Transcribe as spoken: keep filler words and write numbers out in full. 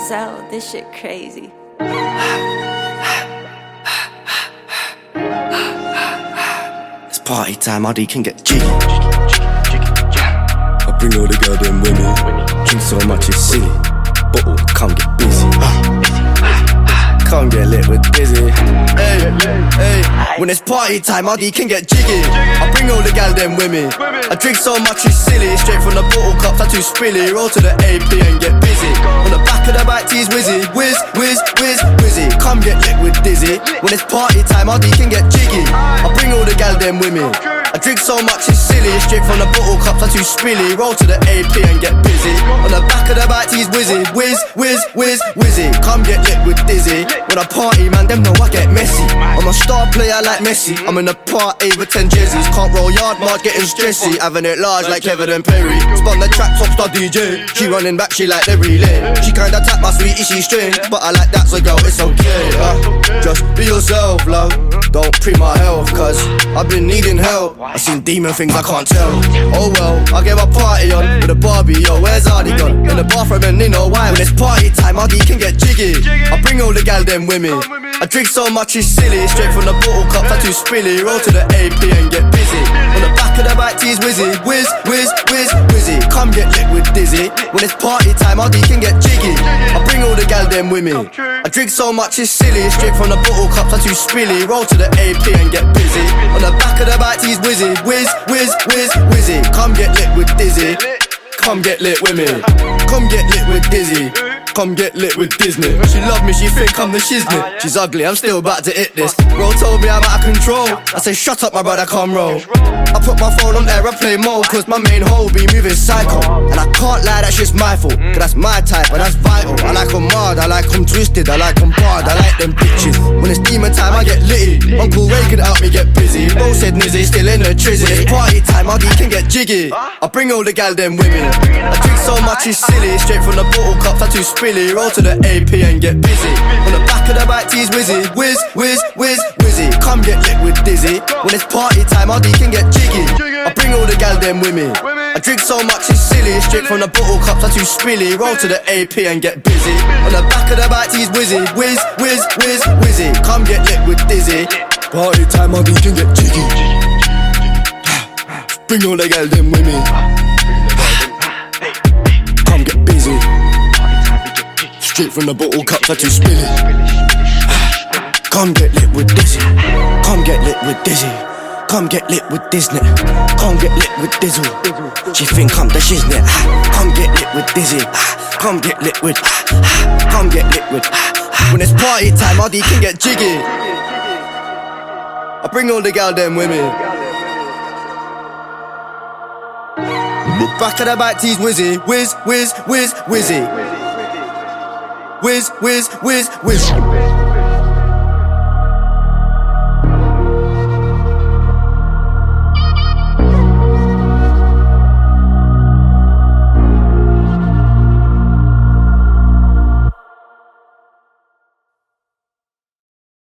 So, this shit crazy. It's party time, R D can get jiggy. I bring all the girl them women. Drink so much it's silly. Bottle, come get busy. Come get lit with Dizzy. Hey, hey. When it's party time, R D can get jiggy. I bring all the gal them women. I drink so much it's silly. Straight from the bottle cups, I too spilly. Roll to the A P and get busy. On the back of the bike, tees whizzy. Whiz, whiz, whiz, whizzy. Come get lit with Dizzy. When it's party time, R D can get jiggy. I bring all the gal them women. I drink so much it's silly. Straight from the bottle cups, I too spilly. Roll to the A P and get busy. On the back of the bike, tees whizzy. Whiz, whiz, whiz, whizzy. Come get lit with Dizzy. When I party, man, them know I get messy. I'm a star player like Messi. I'm in a party with ten jerseys. Can't roll yard march, getting stressy. Having it large like Kevin and Perry. Spun the track, top star D J. She running back, she like the relay. She kinda tap my sweetie, she string. But I like that, so girl, it's okay. uh, Just be yourself, love. Don't pre my health, cause I've been needing help. I seen demon things I can't tell. Oh well, I get my party on with a Barbie, yo, where's Ardy gone? In the bathroom and they know why. When it's party time, Ardy can get jiggy. I bring all the gal them women. I drink so much it's silly. Straight from the bottle cups, I too spilly. Roll to the A P and get busy. On the back of the bike, tees whizzy. Whiz, whiz, whiz, whizzy. Come get lit with Dizzy. When it's party time, R D can get jiggy. I bring all the gal them women. I drink so much it's silly. Straight from the bottle cups, I too spilly. Roll to the A P and get busy. On the back of the bike, tees whizzy. Whiz, whiz, whiz, whizzy. Come get lit with Dizzy. Come get lit with me. Come get lit with Dizzy. Come get lit with Disney. She love me, she think I'm the shiznit. She's ugly, I'm still about to hit this. Bro told me I'm out of control. I say shut up my brother, come roll. I put my phone on airplane mode, cause my main hoe be moving psycho. And I can't lie, that shit's my fault, cause that's my type and that's vital. I like them hard, I like them twisted, I like them barred, I like them bitches. When it's demon time I get litty. Uncle Ray could help me get busy. Bro said Nizzy, still in the trizzy. When it's party time, R D can get jiggy. I bring all the gal them women. I drink so much it's silly. Straight from the bottle cups, I too spilly. Roll to the A P and get busy. On the back of the bike, tees whizzy. Whiz, whiz, whiz, whizzy. Come get lit with Dizzy. When it's party time, R D can get jiggy. I bring all the gal them women. I drink so much it's silly. Straight from the bottle cups, I too spilly. Roll to the A P and get busy. On the back of the bike, tees whizzy. Whiz, whiz, whiz, whizzy. Come get lit with Dizzy. Party time, R D can get jiggy. Bring all the gal them women. Come get busy. Straight from the bottle cups, I too spilly. Come get lit with Dizzy. Come get lit with Dizzy. Come get lit with Disney. Come get lit with Dizzle. She think I'm the shiznit. Come get lit with Dizzy. Come get lit with. Come get lit with. When it's party time, R D can get jiggy. I bring all the gal them women. Back of the bike, tees whizzy. Whiz, whiz, whiz, whizzy. Whiz, whiz, whiz, whiz.